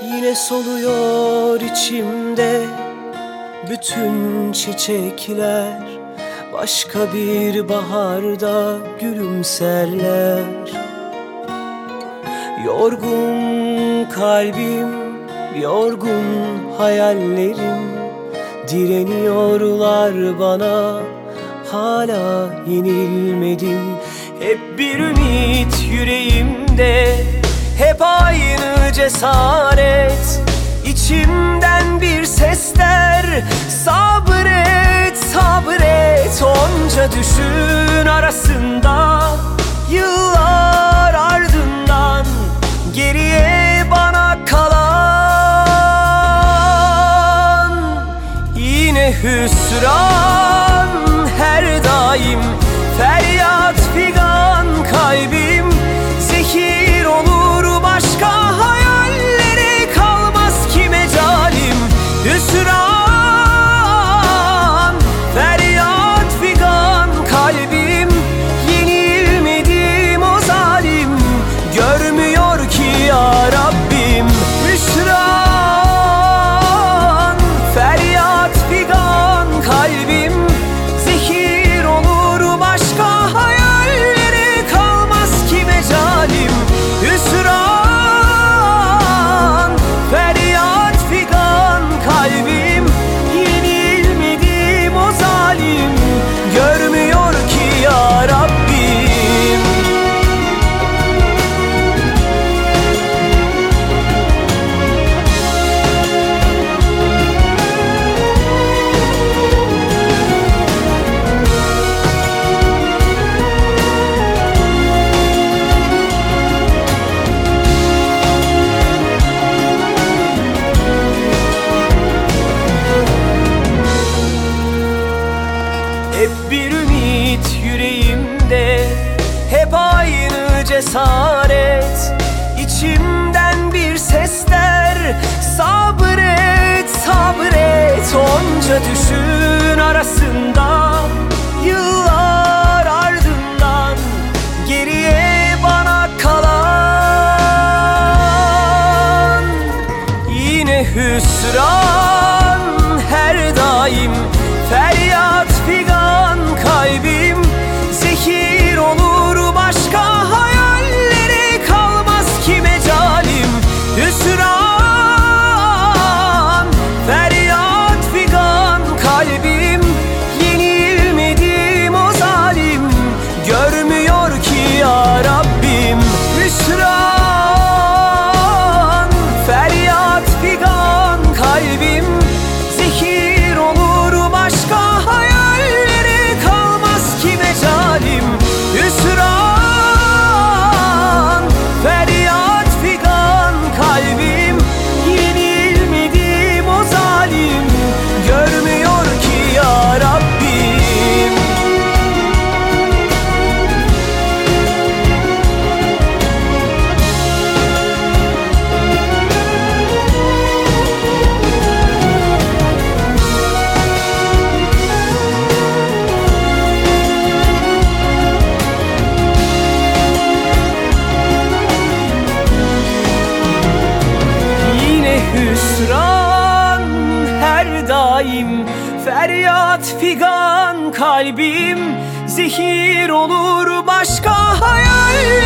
Yine soluyor içimde bütün çiçekler, başka bir baharda gülümserler. Yorgun kalbim, yorgun hayallerim direniyorlar bana, hala yenilmedim. Hep bir ümit yüreğimde, hep aynı cesaret. İçimden bir sesler, sabret, sabret. Onca düşün arasında, yıllar ardından geriye bana kalan yine hüsran. Her daim feryat figan, kalbim zehir olur başka hayallere kalmaz ki mecalim. Hüsran, feryat figan, kalbim yenilmedim o zalim, görmüyor ki ya Rabbim. Hüsran, feryat figan, kalbim zehir olur başka hayallere kalmaz ki mecalim. Hüsran, feryat figan, kalbim yenilmedim o zalim, görmüyor ki ya Rabbim. Hep bir ümit yüreğimde, hep aynı cesaret. İçimden bir sesler, sabret, sabret. Onca düşün arasında, yıllar ardından geriye bana kalan yine hüsran. Her daim feryat figan, kalbim zehir olur başka hayallere kalmaz ki mecalim. Hüsran, feryat figan, kalbim yenilmedim o zalim, görmüyor ki ya Rabbim. Hüsran, feryat figan, kalbim zehir olur başka hayallere kalmaz ki mecalim. Hüsran, feryat figan, kalbim yenilmedim o zalim, görmüyor ki ya Rabbim. Hüsran, her daim feryat figan, kalbim zehir olur başka hayal